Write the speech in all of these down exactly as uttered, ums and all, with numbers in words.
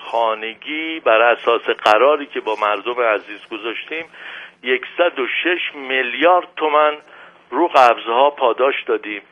خانگی بر اساس قراری که با مردم عزیز گذاشتیم صد و شش میلیارد تومان رو قبضها پاداش دادیم.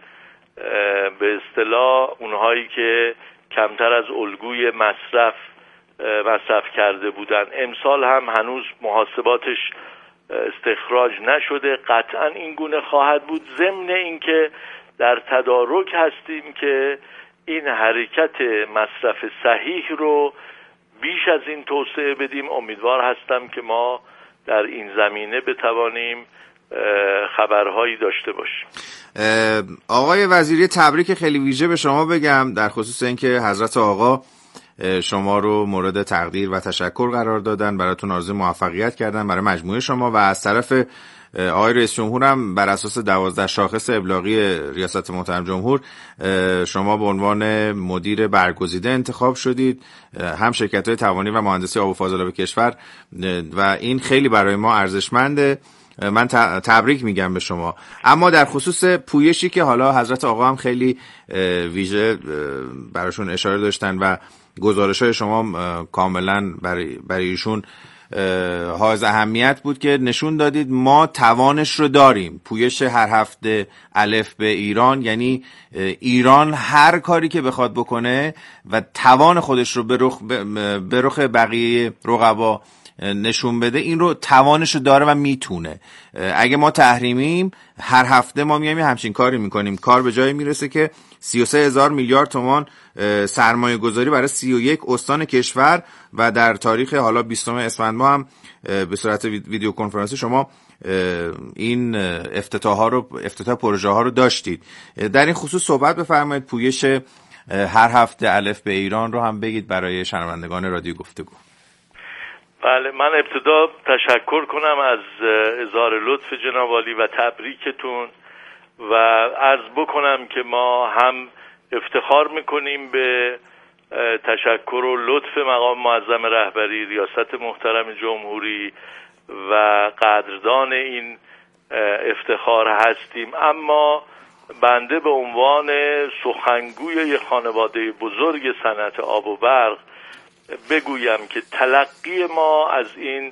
به اصطلاح اونهایی که کمتر از الگوی مصرف مصرف کرده بودن. امسال هم هنوز محاسباتش استخراج نشده، قطعا این گونه خواهد بود. ضمن اینکه در تدارک هستیم که این حرکت مصرف صحیح رو بیش از این توسعه بدیم. امیدوار هستم که ما در این زمینه بتوانیم خبرهایی داشته باشیم. آقای وزیری، تبریک خیلی ویژه به شما بگم در خصوص اینکه حضرت آقا شما رو مورد تقدیر و تشکر قرار دادن، براتون آرزوی موفقیت کردن برای مجموعه شما، و از طرف آقای رئیس جمهور هم بر اساس دوازده شاخص ابلاغی ریاست محترم جمهور شما به عنوان مدیر برگزیده انتخاب شدید، هم شرکت‌های توانی و مهندسی آب و فاضلاب کشور، و این خیلی برای ما ارزشمنده. من تبریک میگم به شما. اما در خصوص پویشی که حالا حضرت آقا هم خیلی ویژه براشون اشاره داشتن و گزارش‌های شما کاملا برای برای ایشون حائز اهمیت بود که نشون دادید ما توانش رو داریم. پویش هر هفته الف به ایران، یعنی ایران هر کاری که بخواد بکنه و توان خودش رو به رخ به رخ بقیه رقبا نشون بده، این رو توانش رو داره و میتونه. اگه ما تحریمیم هر هفته ما میایم همچین کاری میکنیم، کار به جایی میرسه که سی و سه هزار میلیارد تومان سرمایه گذاری برای سی و یک استان کشور، و در تاریخ حالا بیستم اسفند ما هم به صورت ویدیو کنفرانسی شما این افتتاح ها رو افتتاح پروژه ها رو داشتید. در این خصوص صحبت بفرمایید. پویش هر هفته الف به ایران رو هم بگید برای شنوندگان رادیو گفتگو. بله، من ابتدا تشکر کنم از اظهار لطف جناب عالی و تبریکتون، و عرض بکنم که ما هم افتخار میکنیم به تشکر و لطف مقام معظم رهبری ریاست محترم جمهوری و قدردان این افتخار هستیم. اما بنده به عنوان سخنگوی یک خانواده بزرگ صنعت آب و برق بگویم که تلقی ما از این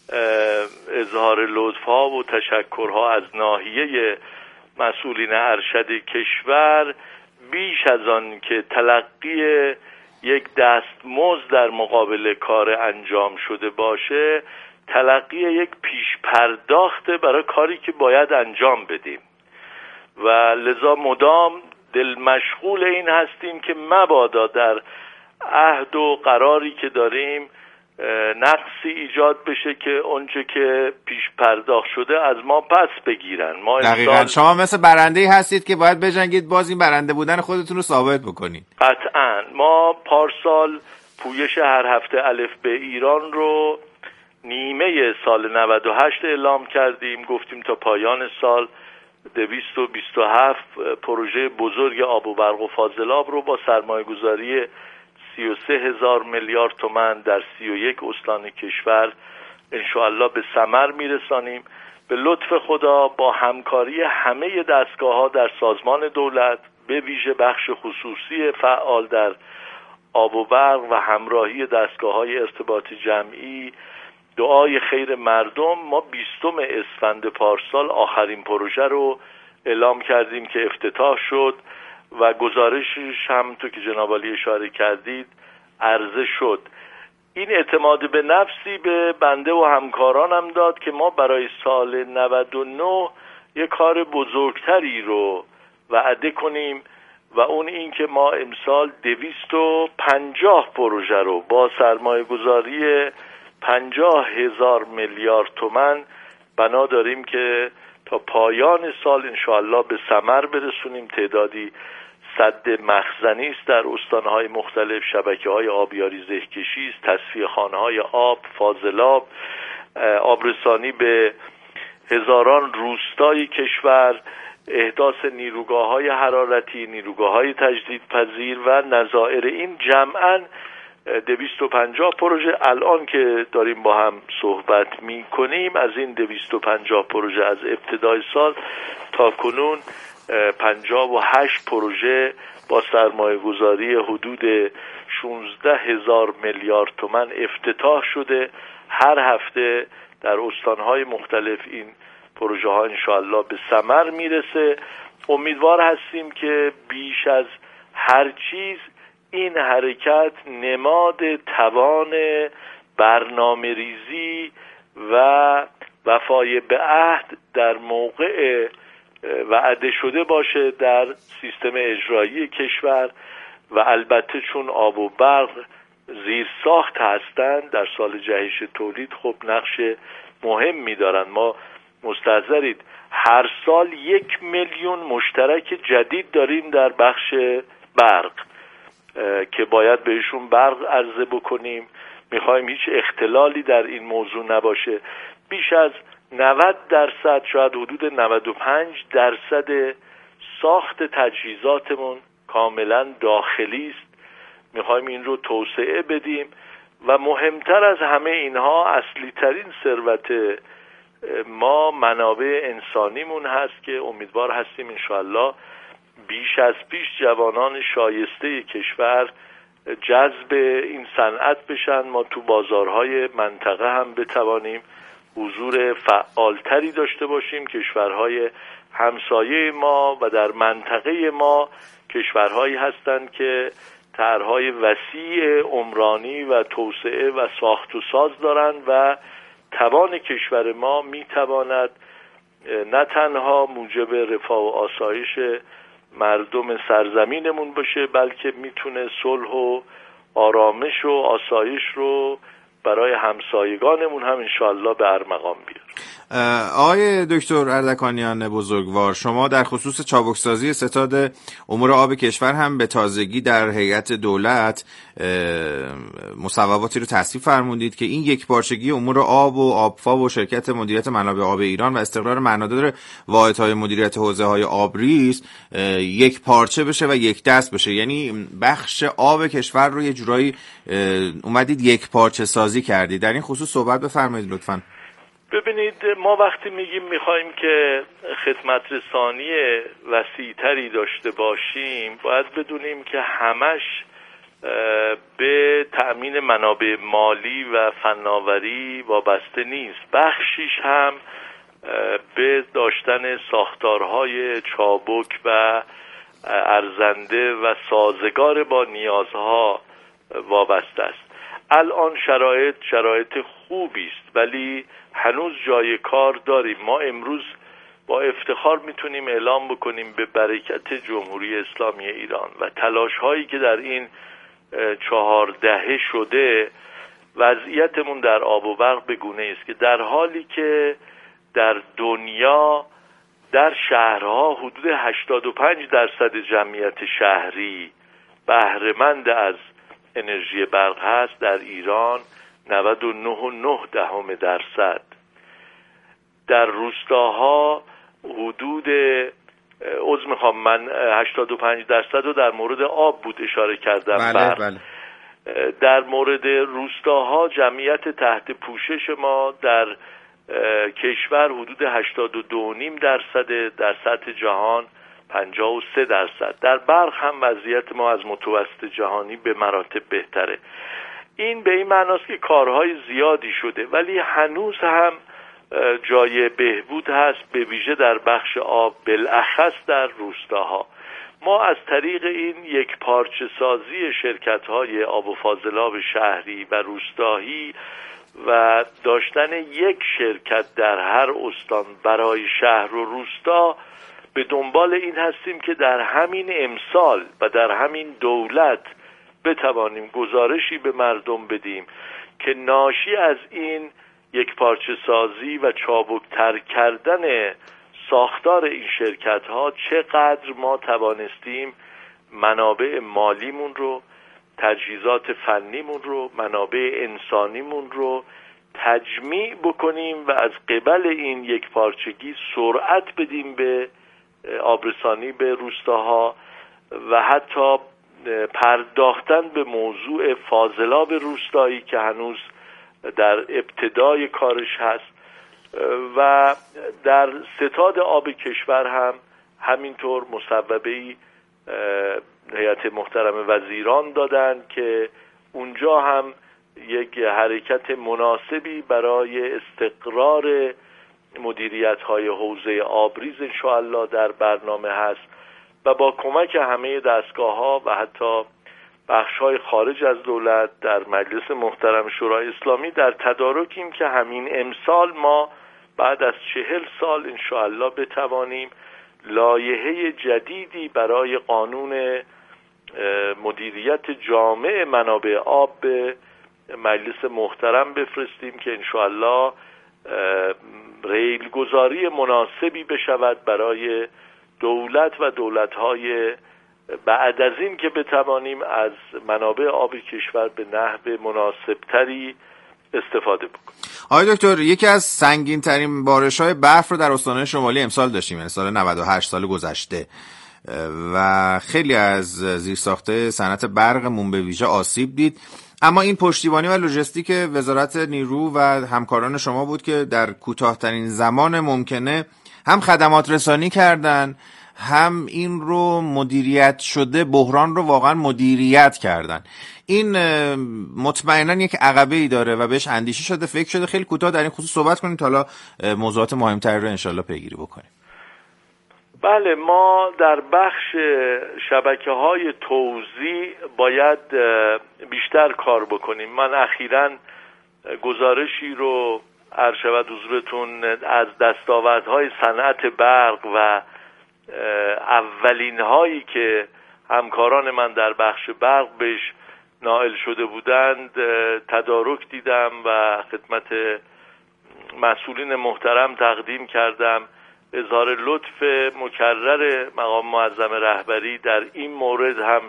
اظهار لطف‌ها و تشکرها از ناحیه مسئولین ارشد کشور بیش از آن که تلقی یک دستمزد در مقابل کار انجام شده باشه، تلقی یک پیش پرداخت برای کاری که باید انجام بدیم، و لذا مدام دل مشغول این هستیم که مبادا در عهد و قراری که داریم نقصی ایجاد بشه که اونچه که پیش پرداخت شده از ما پس بگیرن. ما دقیقاً شما مثل برنده‌ای هستید که باید بجنگید باز این برنده بودن خودتون رو ثابت بکنید. قطعاً ما پارسال پویش هر هفته الف به ایران رو نیمه سال نود و هشت اعلام کردیم، گفتیم تا پایان سال دویست و بیست و هفت پروژه بزرگ آب و برق و فاضلاب رو با سرمایه گذاری سی و سه هزار میلیارد تومان در سی و یک استان کشور انشاءالله به ثمر میرسانیم. به لطف خدا با همکاری همه دستگاه‌ها در سازمان دولت، به ویژه بخش خصوصی فعال در آب و برق و همراهی دستگاه‌های ارتباط جمعی، دعای خیر مردم، ما بیستم اسفند پارسال آخرین پروژه رو اعلام کردیم که افتتاح شد و گزارشش هم تو که جناب عالی اشاره کردید عرضه شد. این اعتماد به نفسی به بنده و همکارانم داد که ما برای سال نود و نه یک کار بزرگتری رو وعده کنیم، و اون این که ما امسال دویست و پنجاه پروژه رو با سرمایه گذاری پنجاه هزار میلیارد تومان بنا داریم که تا پایان سال انشاءالله به ثمر برسونیم. تعدادی سد مخزنی است در استانهای مختلف، شبکه‌های آبیاری زهکشی است، تصفیه خانه‌های آب، فاضلاب، آبرسانی به هزاران روستای کشور، احداث نیروگاه‌های حرارتی، نیروگاه‌های تجدیدپذیر و نظائر. این جمعاً دویست و پنجاه پروژه. الان که داریم با هم صحبت می کنیم از این دویست و پنجاه پروژه از ابتدای سال تا کنون پنجاه و هشت پروژه با سرمایه گذاری حدود شانزده هزار میلیارد تومان افتتاح شده. هر هفته در استانهای مختلف این پروژه ها انشاءالله به ثمر میرسه. امیدوار هستیم که بیش از هر چیز این حرکت نماد توان برنامه ریزی و وفای به عهد در موقع وعده شده باشه در سیستم اجرایی کشور و البته چون آب و برق زیر ساخت هستند در سال جهش تولید خب نقش مهمی دارن. ما مستحضرید هر سال یک میلیون مشترک جدید داریم در بخش برق که باید بهشون برق عرضه بکنیم. میخوایم هیچ اختلالی در این موضوع نباشه. بیش از نود درصد شاید حدود نود و پنج درصد ساخت تجهیزاتمون کاملا داخلی است. میخوایم این رو توسعه بدیم و مهمتر از همه اینها اصلی ترین ثروت ما منابع انسانیمون هست که امیدوار هستیم انشاءالله بیش از پیش جوانان شایسته کشور جذب این صنعت بشن. ما تو بازارهای منطقه هم بتوانیم حضور فعالتری داشته باشیم. کشورهای همسایه ما و در منطقه ما کشورهایی هستند که طرحهای وسیع عمرانی و توسعه و ساخت و ساز دارند و توان کشور ما میتواند نه تنها موجب رفاه و آسایش مردم سرزمینمون باشه بلکه میتونه صلح و آرامش و آسایش رو برای همسایگانمون هم انشاءالله به ارمغان بیاره. آقای دکتر اردکانیان بزرگوار، شما در خصوص چابکسازی ستاد امور آب کشور هم به تازگی در هیئت دولت مصوباتی رو تصویب فرمودید که این یک پارچگی امور آب و آبفا و شرکت مدیریت منابع آب ایران و استقرار معنادار واحدهای مدیریت حوزه‌های آبریز یک پارچه بشه و یک دست بشه. یعنی بخش آب کشور رو یه جورایی اومدید یک پارچه سازی کردید. در این خصوص صحبت بفرمایید لطفاً. ببینید، ما وقتی میگیم میخوایم که خدمت رسانی وسیع‌تری داشته باشیم باید بدونیم که همش به تأمین منابع مالی و فناوری وابسته نیست. بخشیش هم به داشتن ساختارهای چابک و ارزنده و سازگار با نیازها وابسته است. الان شرایط شرایط خوبی است ولی هنوز جای کار داریم. ما امروز با افتخار میتونیم اعلام بکنیم به برکت جمهوری اسلامی ایران و تلاش هایی که در این چهار دهه شده وضعیتمون در آب و برق به گونه است که در حالی که در دنیا در شهرها حدود هشتاد و پنج درصد جمعیت شهری بهره‌مند از انرژی برق هست، در ایران نود و نه و نه دهم درصد. در روستاها حدود عذر میخوام من هشتاد و پنج درصد رو در مورد آب بود اشاره کردم. بله بله. در مورد روستاها جمعیت تحت پوشش ما در کشور حدود هشتاد و دو و نیم درصد، در سطح جهان پنجاه و سه درصد. در برق هم وضعیت ما از متوسط جهانی به مراتب بهتره. این به این معناست که کارهای زیادی شده ولی هنوز هم جای بهبود هست، به ویژه در بخش آب، بالاخص در روستاها. ما از طریق این یک پارچه سازی شرکت‌های آب و فاضلاب شهری و روستایی و داشتن یک شرکت در هر استان برای شهر و روستا به دنبال این هستیم که در همین امسال و در همین دولت بتوانیم گزارشی به مردم بدیم که ناشی از این یک پارچه سازی و چابکتر کردن ساختار این شرکت ها چقدر ما توانستیم منابع مالیمون رو، تجهیزات فنیمون رو، منابع انسانیمون رو تجمیع بکنیم و از قبل این یک پارچگی سرعت بدیم به آبرسانی به روستاها و حتی پرداختن به موضوع فاضلاب روستایی که هنوز در ابتدای کارش هست و در ستاد آب کشور هم همینطور مصوبه‌ای هیئت محترم وزیران دادن که اونجا هم یک حرکت مناسبی برای استقرار مدیریت‌های حوزه آبریز انشاءالله در برنامه هست و با کمک همه دستگاه‌ها و حتی بخش‌های خارج از دولت در مجلس محترم شورای اسلامی در تدارکیم که همین امسال ما بعد از چهل سال انشاءالله بتوانیم لایحه جدیدی برای قانون مدیریت جامع منابع آب به مجلس محترم بفرستیم که انشاءالله ریلگذاری مناسبی بشود برای دولت و دولت‌های بعد از این که بتوانیم از منابع آب کشور به نحو مناسبتری استفاده بکنیم. آقای دکتر، یکی از سنگین ترین بارش های برف رو در استان‌های شمالی امسال داشتیم، یعنی سال نود و هشت، سال گذشته، و خیلی از زیرساخته صنعت برقمون به ویژه آسیب دید. اما این پشتیبانی و لوجستیک وزارت نیرو و همکاران شما بود که در کوتاه‌ترین زمان ممکنه هم خدمات رسانی کردن، هم این رو مدیریت شده بحران رو واقعا مدیریت کردن. این مطمئنا یک عقبه ای داره و بهش اندیشه شده، فکر شده. خیلی کوتاه در این خصوص صحبت کنیم تا حالا موضوعات مهمتری رو انشالله پیگیری بکنیم. بله، ما در بخش شبکه‌های توزیع باید بیشتر کار بکنیم. من اخیراً گزارشی رو عرض شود حضورتون از دستاوردهای صنعت برق و اولین هایی که همکاران من در بخش برق بهش نائل شده بودند تدارک دیدم و خدمت مسئولین محترم تقدیم کردم. اظهار لطف مکرر مقام معظم رهبری در این مورد هم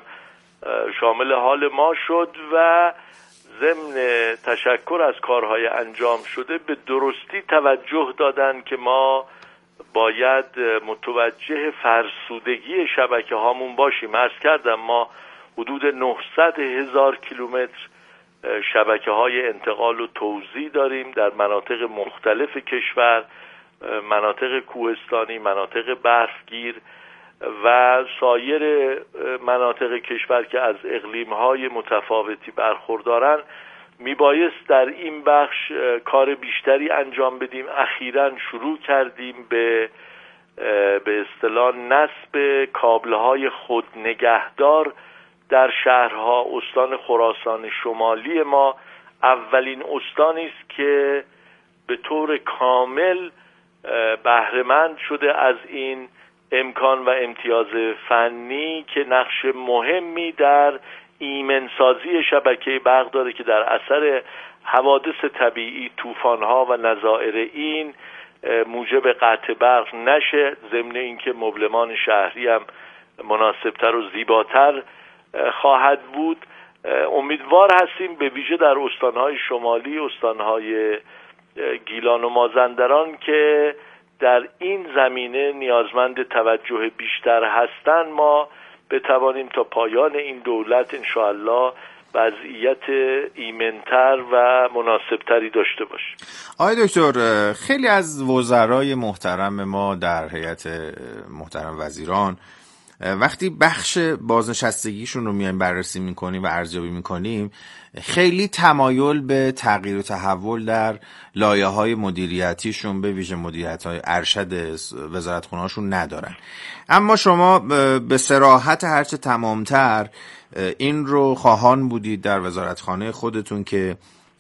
شامل حال ما شد و ضمن تشکر از کارهای انجام شده به درستی توجه دادن که ما باید متوجه فرسودگی شبکه هامون باشیم. عرض کردم ما حدود نهصد هزار کیلومتر شبکه های انتقال و توزیع داریم در مناطق مختلف کشور، مناطق کوهستانی، مناطق برفگیر و سایر مناطق کشور که از اقلیم‌های متفاوتی برخوردارن. میبایست در این بخش کار بیشتری انجام بدیم. اخیراً شروع کردیم به به اصطلاح نصب کابل‌های خودنگهدار در شهرها. استان خراسان شمالی ما اولین استانی است که به طور کامل بهره‌مند شده از این امکان و امتیاز فنی که نقش مهمی در ایمنسازی شبکه برق داره که در اثر حوادث طبیعی، طوفان‌ها و نظائر این موجب قطع برق نشه، ضمن اینکه مبلمان شهری هم مناسبتر و زیباتر خواهد بود. امیدوار هستیم به ویژه در استان‌های شمالی، استان‌های گیلان و مازندران که در این زمینه نیازمند توجه بیشتر هستند، ما بتوانیم تا پایان این دولت انشاءالله وضعیت ایمنتر و مناسبتری داشته باشیم. آقای دکتر، خیلی از وزرای محترم ما در هیئت محترم وزیران وقتی بخش بازنشستگیشون رو میایم بررسی میکنیم و ارزیابی میکنیم خیلی تمایل به تغییر و تحول در لایه‌های مدیریتیشون به ویژه مدیریت‌های ارشد وزارتخونه‌هاشون ندارن. اما شما به صراحت هرچه تمامتر این رو خواهان بودید در وزارتخانه خودتون که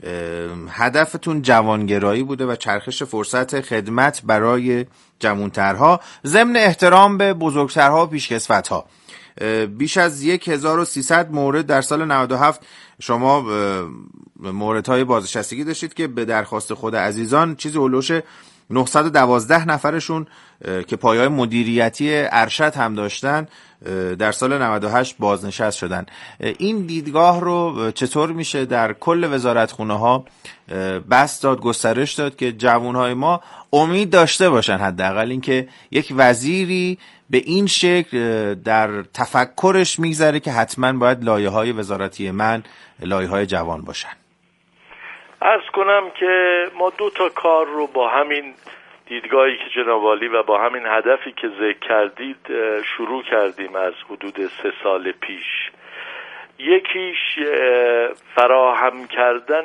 هدفتون جوانگرایی بوده و چرخش فرصت خدمت برای جوانترها ضمن احترام به بزرگترها و پیشکسوت‌ها. بیش از هزار و سیصد مورد در سال نود و هفت شما موردهای بازنشستگی داشتید که به درخواست خود عزیزان چیزی هولوش نهصد و دوازده نفرشون که پایه‌های مدیریتی ارشد هم داشتن در سال نود و هشت بازنشست شدن. این دیدگاه رو چطور میشه در کل وزارتخونه‌ها بسط داد، گسترش داد که جوانهای ما امید داشته باشن حداقل اینکه یک وزیری به این شکل در تفکرش میگذره که حتما باید لایه‌های وزارتی من لایه‌های جوان باشن؟ عرض کنم که ما دو تا کار رو با همین دیدگاهی که جناب عالی و با همین هدفی که ذکر کردید شروع کردیم از حدود سه سال پیش. یکیش فراهم کردن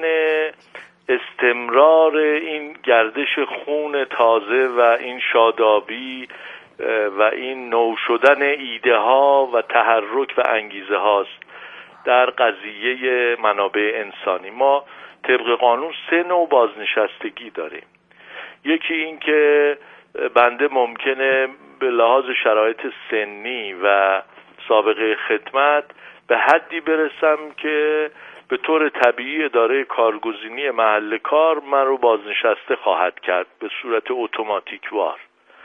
استمرار این گردش خون تازه و این شادابی و این نو شدن ایده ها و تحرک و انگیزه هاست در قضیه منابع انسانی. ما طبق قانون سه نوع بازنشستگی داریم. یکی این که بنده ممکنه به لحاظ شرایط سنی و سابقه خدمت به حدی برسم که به طور طبیعی اداره کارگزینی محل کار من رو بازنشسته خواهد کرد به صورت اتوماتیک وار.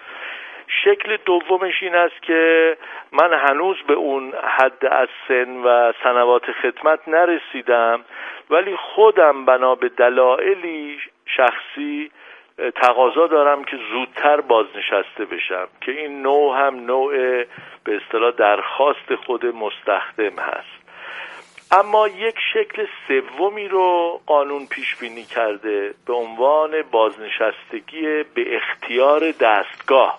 شکل دومش این است که من هنوز به اون حد از سن و سنوات خدمت نرسیدم، ولی خودم بنا به دلایلی شخصی تقاضا دارم که زودتر بازنشسته بشم، که این نوع هم نوع به اصطلاح درخواست خود مستخدم هست. اما یک شکل سومی رو قانون پیش بینی کرده به عنوان بازنشستگی به اختیار دستگاه.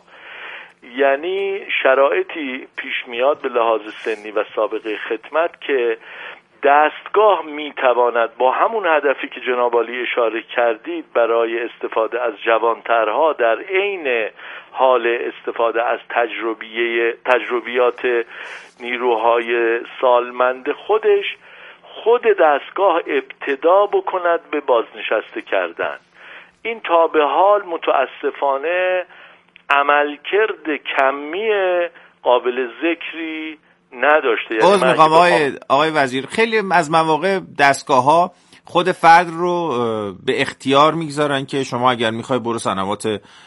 یعنی شرایطی پیش میاد به لحاظ سنی و سابقه خدمت که دستگاه میتواند با همون هدفی که جناب عالی اشاره کردید برای استفاده از جوانترها در عین حال استفاده از تجربیه تجربیات نیروهای سالمند خودش، خود دستگاه ابتدا بکند به بازنشسته کردن. این تا به حال متاسفانه عملکرد کمی قابل ذکری نداشته. یعنی عذر میخوام آقای, آقای وزیر، خیلی از مواقع دستگاه ها خود فرد رو به اختیار میگذارن که شما اگر میخوای برو سنوات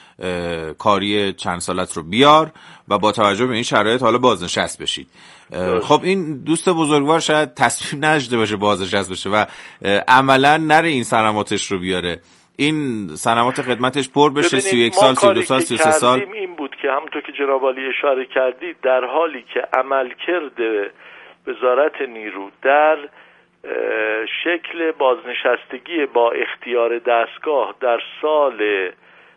کاری چند سالت رو بیار و با توجه به این شرایط حالا بازنشست بشید. خب این دوست بزرگوار شاید تصمیم نشده باشه بازنشست بشه و عملا نره این سنواتش رو بیاره، این سنوات خدمتش پر بشه، سی و یک سال، سی و دو سال، سی و سه سال. این بود که همونطور که جناب عالی اشاره کردید، در حالی که عملکرد وزارت نیرو در شکل بازنشستگی با اختیار دستگاه در سال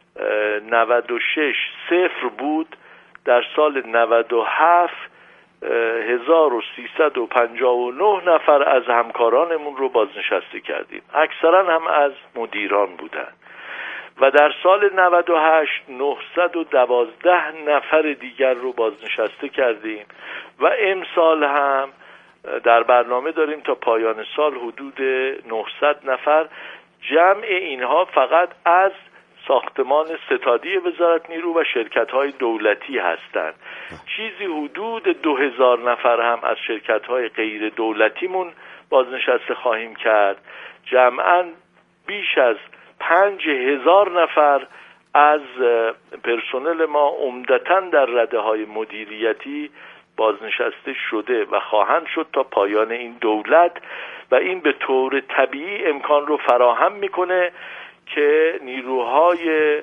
نود و شش صفر بود، در سال نود و هفت هزار و سیصد و پنجاه و نه نفر از همکارانمون رو بازنشسته کردیم، اکثرا هم از مدیران بودن. و در سال نود و هشت نهصد و دوازده نفر دیگر رو بازنشسته کردیم و امسال هم در برنامه داریم تا پایان سال حدود نهصد نفر. جمع اینها فقط از ساختمان ستادی وزارت نیرو و شرکت‌های دولتی هستند. چیزی حدود دو هزار نفر هم از شرکت‌های غیر دولتیمون بازنشسته خواهیم کرد. جمعاً بیش از پنج هزار نفر از پرسنل ما عمدتاً در رده‌های مدیریتی بازنشسته شده و خواهند شد تا پایان این دولت، و این به طور طبیعی امکان رو فراهم میکنه که نیروهای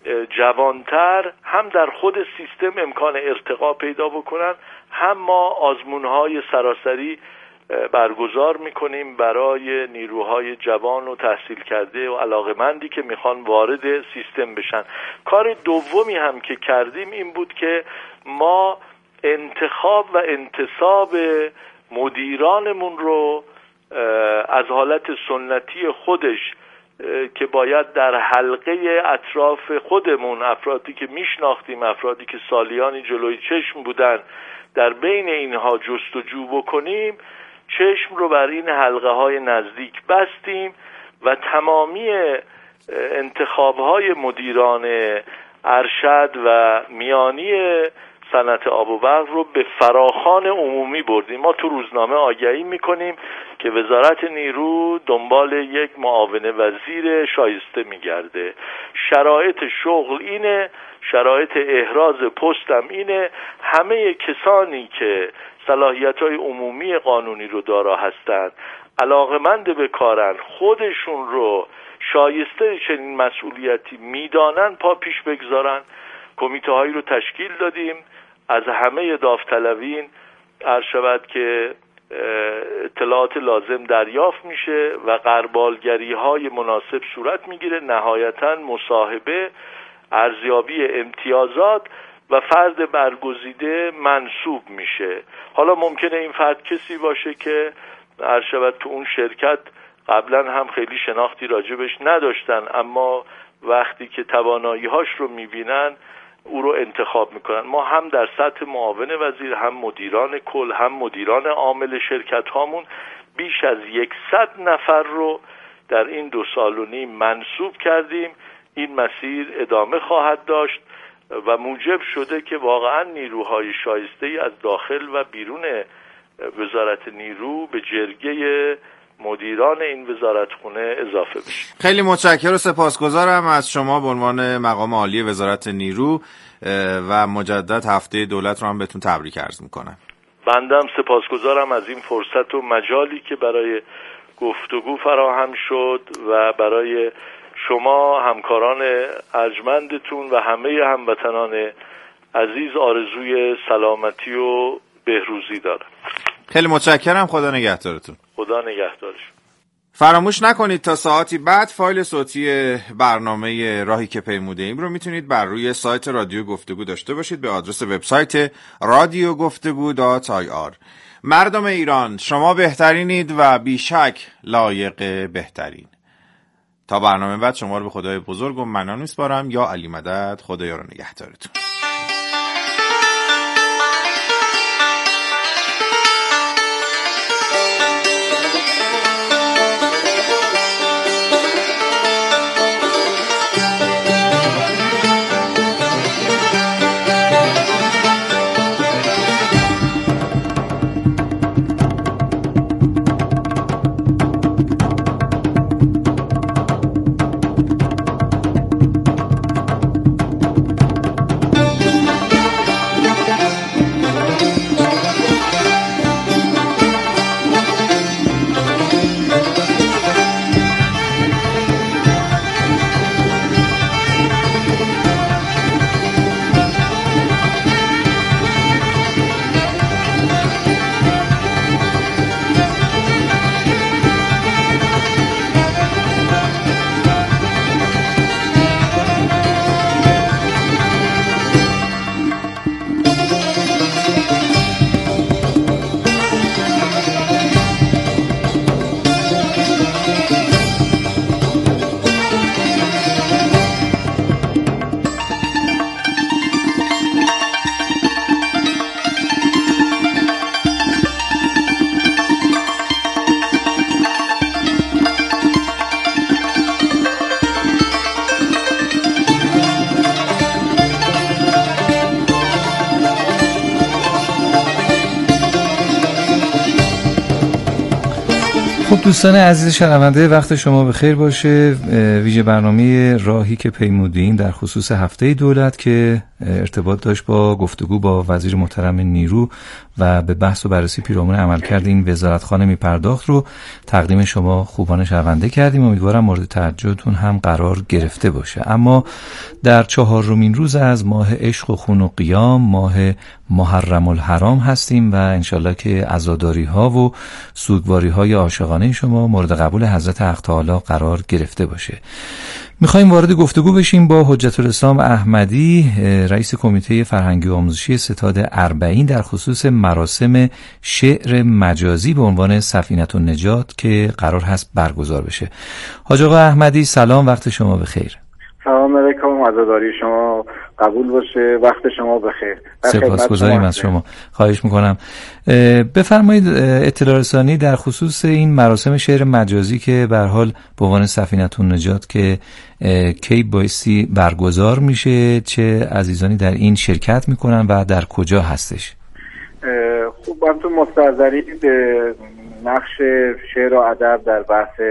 جوانتر هم در خود سیستم امکان ارتقا پیدا بکنن، هم ما آزمونهای سراسری برگزار میکنیم برای نیروهای جوان و تحصیل کرده و علاقمندی که میخوان وارد سیستم بشن. کار دومی هم که کردیم این بود که ما انتخاب و انتصاب مدیرانمون رو از حالت سنتی خودش که باید در حلقه اطراف خودمون، افرادی که میشناختیم، افرادی که سالیانی جلوی چشم بودن، در بین اینها جستجو بکنیم، چشم رو بر این حلقه های نزدیک بستیم و تمامی انتخابهای مدیران ارشد و میانی صنعت آب و برق رو به فراخوان عمومی بردیم. ما تو روزنامه آگهی میکنیم که وزارت نیرو دنبال یک معاون وزیر شایسته میگرده، شرایط شغل اینه، شرایط احراز پستم اینه، همه کسانی که صلاحیت‌های عمومی قانونی رو دارا هستند، علاقمند به کارن، خودشون رو شایسته چنین مسئولیتی میدانن، پا پیش بگذارن. کمیته هایی رو تشکیل دادیم، از همه داوطلبین عرض شود که اطلاعات لازم دریافت میشه و غربالگری های مناسب صورت میگیره. نهایتاً مصاحبه ارزیابی امتیازات و فرد برگزیده منصوب میشه. حالا ممکنه این فرد کسی باشه که عرض شود تو اون شرکت قبلا هم خیلی شناختی راجبش نداشتن، اما وقتی که توانایی‌هاش رو میبینن او رو انتخاب میکنن. ما هم در سطح معاون وزیر، هم مدیران کل، هم مدیران عامل شرکت هامون بیش از یکصد نفر رو در این دو سال و نیم منصوب کردیم. این مسیر ادامه خواهد داشت و موجب شده که واقعا نیروهای شایسته‌ای از داخل و بیرون وزارت نیرو به جرگه مدیران این وزارتخونه اضافه بشه. خیلی متشکرم و سپاسگزارم از شما به عنوان مقام عالی وزارت نیرو و مجدد هفته دولت رو هم بهتون تبریک عرض میکنم. بندم سپاسگزارم از این فرصت و مجالی که برای گفتگو فراهم شد و برای شما همکاران ارجمندتون و همه هموطنان عزیز آرزوی سلامتی و بهروزی دارم. خیلی متشکرم. خدا نگهدارتون. خدا نگهدارش. فراموش نکنید تا ساعتی بعد فایل صوتی برنامه راهی که پیموده ایم رو میتونید بر روی سایت رادیو گفتگو داشته باشید به آدرس وبسایت رادیو گفتگو دات آی آر. مردم ایران، شما بهترینید و بیشک لایق بهترین. تا برنامه بعد شما رو به خدای بزرگ و منان میسپارم. یا علی مدد. خدایا رو نگهدارتون. خب دوستان عزیز شنونده، وقت شما بخیر باشه. ویژه برنامه راهی که پیمودین در خصوص هفته دولت که ارتباط داشت با گفتگو با وزیر محترم نیرو و به بحث و بررسی پیرامون عملکرد این وزارتخانه میپرداخت رو تقدیم شما خوبان شنونده کردیم. امیدوارم مورد توجهتون هم قرار گرفته باشه. اما در چهارمین روز از ماه عشق و خون و قیام، ماه محرم الحرام هستیم و انشالله که عزاداری ها و سوگواری های عاشقانه شما مورد قبول حضرت حق تعالی قرار گرفته باشه. میخوایم وارد گفتگو بشیم با حجت الاسلام احمدی، رئیس کمیته فرهنگی و آموزشی ستاد اربعین در خصوص مراسم شعر مجازی به عنوان سفینة النجات که قرار هست برگزار بشه. حاج آقا احمدی سلام، وقت شما بخیر. سلام علیکم، عزاداری شما قبول باشه، وقت شما بخیر. سپاسگزاریم از شما. خواهش میکنم بفرمایید اطلاع رسانی در خصوص این مراسم شعر مجازی که به هر حال به عنوان سفینة النجات که کی بایستی برگزار میشه، چه عزیزانی در این شرکت میکنن و در کجا هستش؟ خوب همتون مستحضرید نقش شعر و ادب در بحث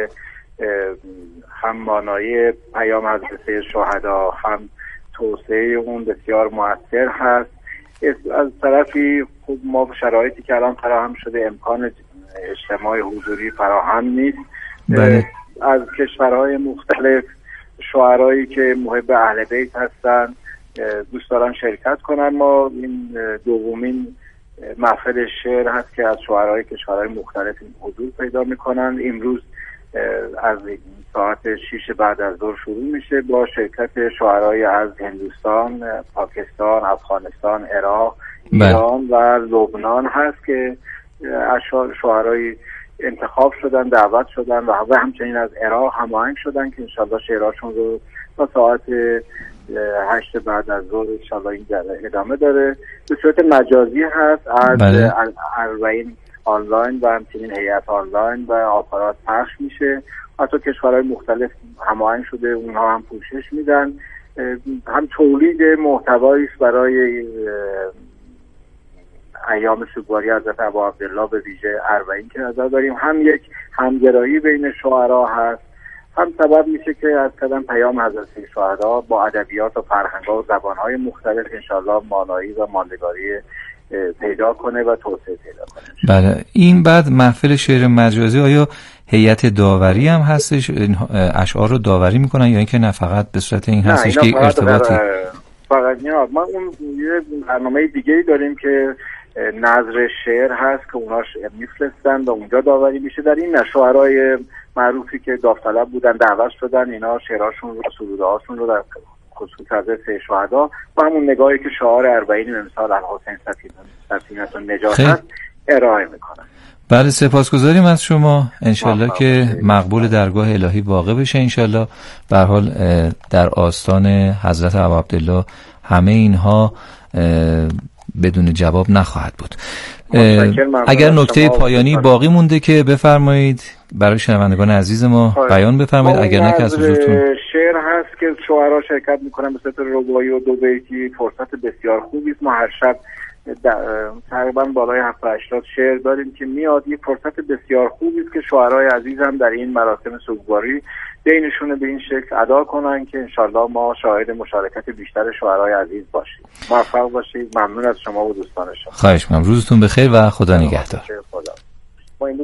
هم مانایی پیام حضرت سید شهدا، هم توسعه اون بسیار مؤثر هست. از طرفی خب ما شرایطی که الان فراهم شده امکان اجتماع حضوری فراهم نیست. بله. از کشورهای مختلف شاعرایی که محب اهل بیت هستن دوست دارن شرکت کنن. ما این دومین محفل شعر هست که از شاعرای کشورهای مختلف حضور پیدا میکنن. امروز از ساعت شیش بعد از ظهر شروع میشه با شرکت شاعرای از هندوستان، پاکستان، افغانستان، عراق، ایران و لبنان هست که اشعار شاعرای انتخاب شدن، دعوت شدن و همچنین از عراق هماهنگ شدن که انشالله شعراشون رو تا ساعت هشت بعد از ظهر انشالله این ادامه داره. به صورت مجازی هست از بله. اربعین آنلاین و همچنین هیئت آنلاین و آپارات پخش میشه. حتی کشورهای مختلف هماهنگ شده، اونها هم پوشش میدن. هم تولید محتوایی است برای ایام سوگواری حضرت ابا عبدالله به ویژه اربعین که نظر داریم، هم یک همگرایی بین شاعرها هست، هم سبب میشه که از قدم پیام حضرت شهدا با ادبیات و فرهنگ‌ها و زبان‌های مختلف انشالله مانایی و ماندگاری پیدا کنه و توسعه پیدا کنه. بله. این بعد محفل شعر مجازی آیا هیئت داوری هم هستش، اشعار رو داوری میکنن یا اینکه نه فقط به صورت این هستش که ارتباطی؟ فقط نه، ما اون یه برنامه دیگه‌ای داریم که نظر شعر هست که اونا میفرستن و اونجا داوری میشه. در این شاعرای معروفی که داوطلب بودن دعوت شدن، اینا شعراشون رو، سرودهاشون رو در خصوص حضرت شهدا با همون نگاهی که شعار اربعین مثال الحسین سفینه النجات هست ارائه میکنن. بله، سپاسگزاریم از شما. انشالله که مقبول درگاه الهی واقع بشه. انشالله به هر حال در آستان حضرت ابا عبدالله همه اینها بدون جواب نخواهد بود. اگر نکته پایانی باقی مونده که بفرمایید برای شنوندگان عزیز ما بیان بفرمایید، اگر نه که از حضورتون. شعر هست که شاعرها شرکت میکنن به صورت رباعی و دو بیتی، فرصت بسیار خوبی است. ما هر شب تقریبا بالای هفتاد هشتاد شعر داریم که میاد. یک فرصت بسیار خوبی است که شاعرای عزیز هم در این مراسم سوگواری دینشون به این شکل ادا کنن که انشالله ما شاهد مشارکت بیشتر شاعرای عزیز باشیم. موفق باشید. ممنون از شما و دوستان شما. خواهش می‌کنم. روزتون بخیر و خدا نگهدار. خدا. ما این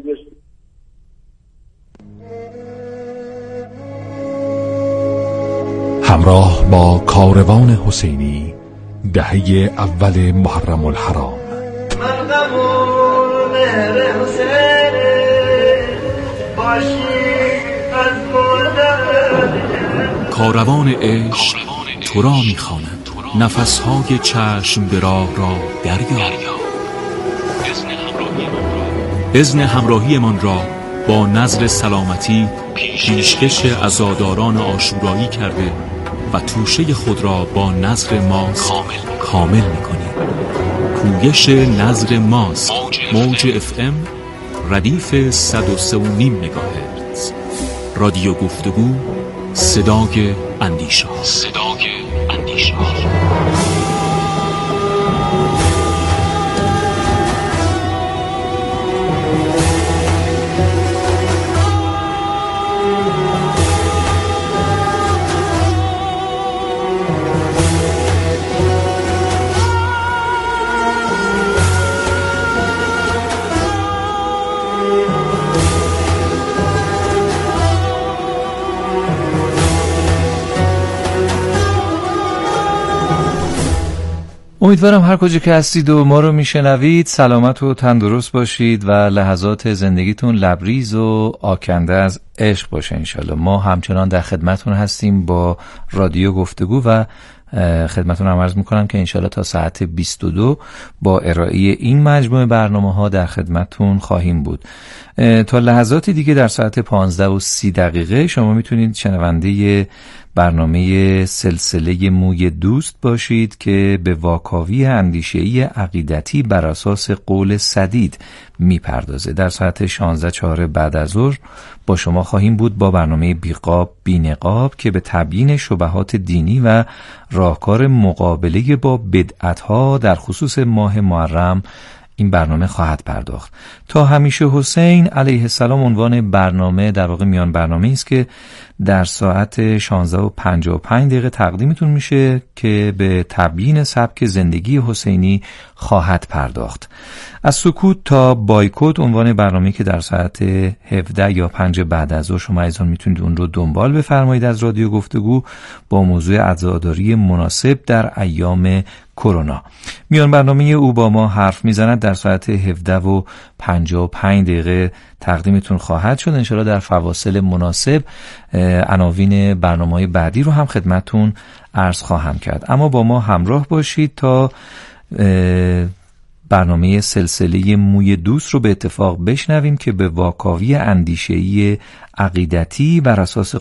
همراه با کاروان حسینی دهه اول محرم الحرام. من قبول مهر حسین باشی از کاروان عشق تو را می‌خواند، نفس‌های چشم به راه را دریا. اذن همراهیمان را با نذر سلامتی پیشکش عزاداران عاشورایی کرده و توشه خود را با نذر ماست کامل می‌کنیم. پویش نذر ماست، موج اف ام ردیف صد و سه و نیم مگاهرتز. رادیو گفتگو، صدای اندیشه ها. صدای اندیشه ها. امیدوارم هر کجا که هستید و ما رو میشنوید سلامت و تندرست باشید و لحظات زندگیتون لبریز و آکنده از عشق باشه انشالله. ما همچنان در خدمتون هستیم با رادیو گفتگو و خدمتون هم عرض میکنم که انشالله تا ساعت بیست و دو با ارائه این مجموعه برنامه ها در خدمتون خواهیم بود. تا لحظاتی دیگه در ساعت پانزده و سی دقیقه شما میتونید شنونده برنامه سلسله موی دوست باشید که به واکاوی اندیشه‌ای عقیدتی بر اساس قول سدید میپردازه. در ساعت شانزده و چهار بعد از ظهر با شما خواهیم بود با برنامه بیقاب بینقاب که به تبیین شبهات دینی و راهکار مقابله با بدعت‌ها در خصوص ماه محرم این برنامه خواهد پرداخت. تا همیشه حسین علیه السلام عنوان برنامه در واقع میان برنامه است که در ساعت شانزده و پنجاه و پنج دقیقه تقدیمتون میشه که به تبیین سبک زندگی حسینی خواهد پرداخت. از سکوت تا بایکوت عنوان برنامه که در ساعت هفده یا پنج بعد از ظهر شما عزیزان میتونید اون رو دنبال بفرمایید از رادیو گفتگو با موضوع عزاداری مناسب در ایام کرونا. میان برنامه او با ما حرف میزند در ساعت هفده و پنجاه و پنج دقیقه تقدیمتون خواهد شد. انشاءالله در فواصل مناسب عناوین برنامه‌های بعدی رو هم خدمتتون عرض خواهم کرد. اما با ما همراه باشید تا برنامه سلسله موی دوست رو به اتفاق بشنویم که به واکاوی اندیشه‌ای عقیدتی بر اساس